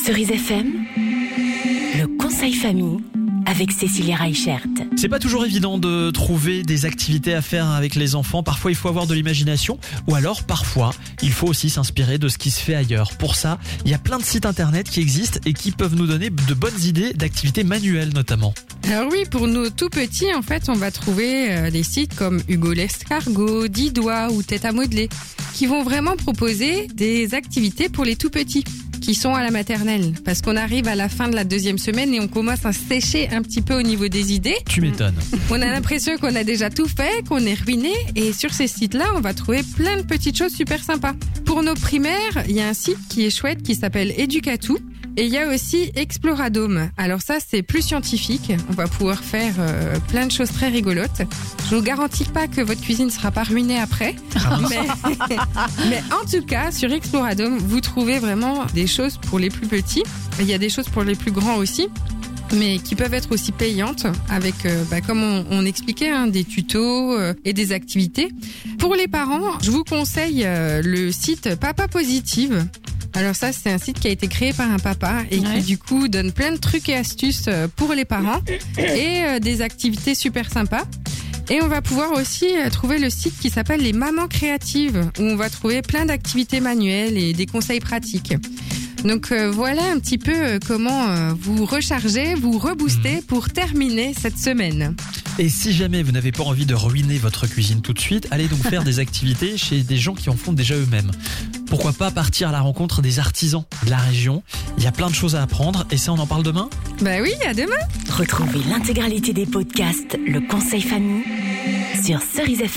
Cerise FM, le conseil famille avec Cécilia Reichert. C'est pas toujours évident de trouver des activités à faire avec les enfants. Parfois, il faut avoir de l'imagination ou alors, parfois, il faut aussi s'inspirer de ce qui se fait ailleurs. Pour ça, il y a plein de sites internet qui existent et qui peuvent nous donner de bonnes idées d'activités manuelles notamment. Alors oui, pour nos tout petits, en fait, on va trouver des sites comme Hugo l'escargot, 10 doigts ou Tête à modeler, qui vont vraiment proposer des activités pour les tout petits qui sont à la maternelle, parce qu'on arrive à la fin de la 2e semaine et on commence à sécher un petit peu au niveau des idées. Tu m'étonnes. On a l'impression qu'on a déjà tout fait, qu'on est ruiné, et sur ces sites-là, on va trouver plein de petites choses super sympas. Pour nos primaires, il y a un site qui est chouette qui s'appelle Educatou. Et il y a aussi Exploradome. Alors ça, c'est plus scientifique. On va pouvoir faire plein de choses très rigolotes. Je vous garantis pas que votre cuisine sera pas ruinée après. Mais en tout cas, sur Exploradome, vous trouvez vraiment des choses pour les plus petits. Il y a des choses pour les plus grands aussi, mais qui peuvent être aussi payantes avec, comme on expliquait, des tutos et des activités. Pour les parents, je vous conseille le site Papa Positive. Alors ça, c'est un site qui a été créé par un papa et qui du coup donne plein de trucs et astuces pour les parents et des activités super sympas. Et on va pouvoir aussi trouver le site qui s'appelle les Mamans Créatives, où on va trouver plein d'activités manuelles et des conseils pratiques. Donc voilà un petit peu comment vous recharger, vous rebooster pour terminer cette semaine. Et si jamais vous n'avez pas envie de ruiner votre cuisine tout de suite, allez donc faire des activités chez des gens qui en font déjà eux-mêmes. Pourquoi pas partir à la rencontre des artisans de la région? Il y a plein de choses à apprendre et ça, on en parle demain? Bah oui, à demain. Retrouvez l'intégralité des podcasts Le Conseil Famille sur Cerise FM.